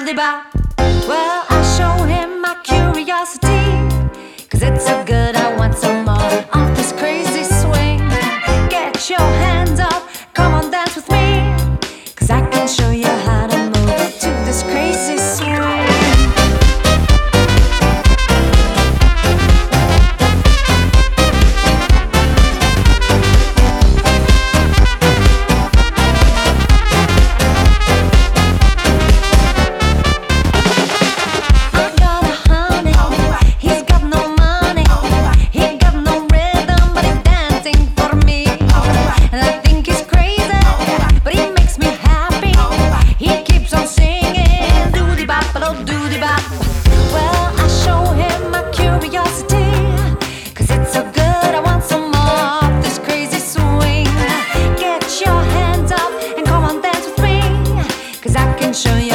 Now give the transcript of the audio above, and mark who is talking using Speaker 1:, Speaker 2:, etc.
Speaker 1: doody bop. Well, I show him my curiosity, 'cause it's so good I want some more of this crazy swing. Get your hands up, come on dance with me, 'cause I can show you how to move to this crazy swing. Well, I show him my curiosity, 'cause it's so good I want some more of this crazy swing. Get your hands up and come on dance with me, 'cause I can show you